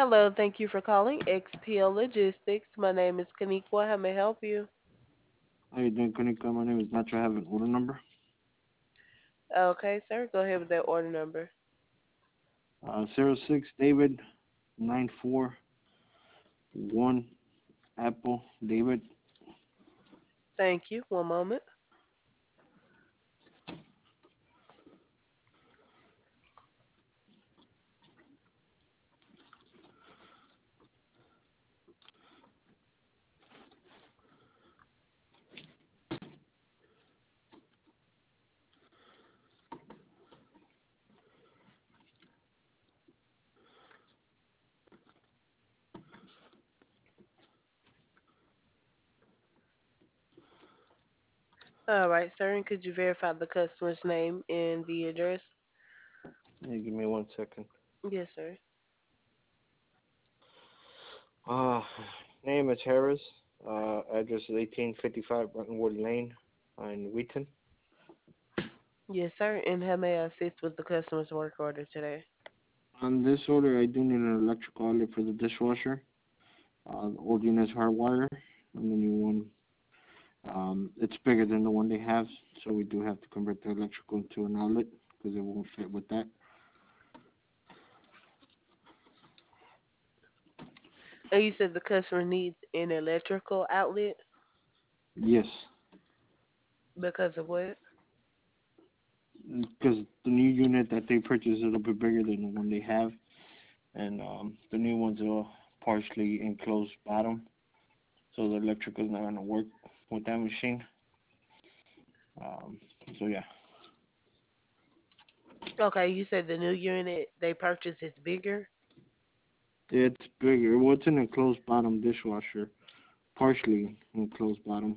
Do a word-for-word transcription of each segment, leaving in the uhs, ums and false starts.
Hello, thank you for calling X P L Logistics. My name is Kaniqua. How may I help you? How you doing, Kanika? My name is Nacho. I have an order number. Okay, sir, go ahead with that order number. Uh, zero six David nine four one Apple David. Thank you. One moment. All right, sir, and could you verify the customer's name and the address? Hey, give me one second. Yes, sir. Uh, Name is Harris. Uh, address is eighteen fifty-five Buttonwood Lane in Wheaton. Yes, sir, and how may I assist with the customer's work order today? On this order, I do need an electrical outlet for the dishwasher. Uh, the old unit is hardwire, and the new one, um, it's bigger than the one they have, so we do have to convert the electrical into an outlet because it won't fit with that. And you said the customer needs an electrical outlet Yes, because of what? because the new unit that they purchased is a little bit bigger than the one they have, and um, the new one's a partially enclosed bottom, so the electrical is not gonna work with that machine. Um, so yeah, Okay, you said the new unit they purchased is bigger. it's bigger. Well, it's an enclosed bottom dishwasher, partially enclosed bottom.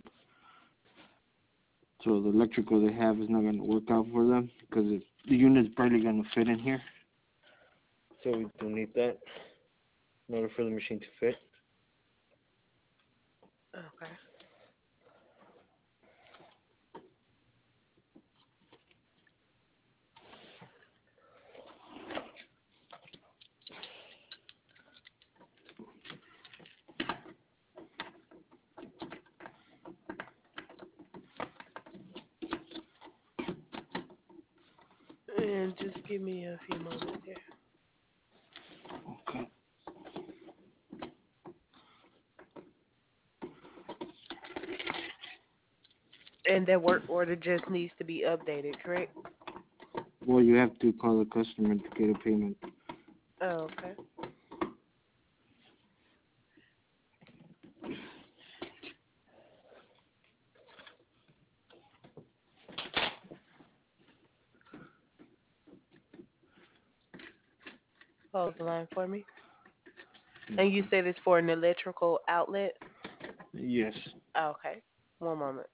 So the electrical they have is not gonna work out for them because it, the unit's barely gonna fit in here. So we do need that in order for the machine to fit. Okay. And just give me a few moments here. Okay. And that work order just needs to be updated, correct? Well, you have to call the customer to get a payment. Oh, okay. Hold the line for me. And you Okay. said it's for an electrical outlet? Yes. Oh, okay. One moment.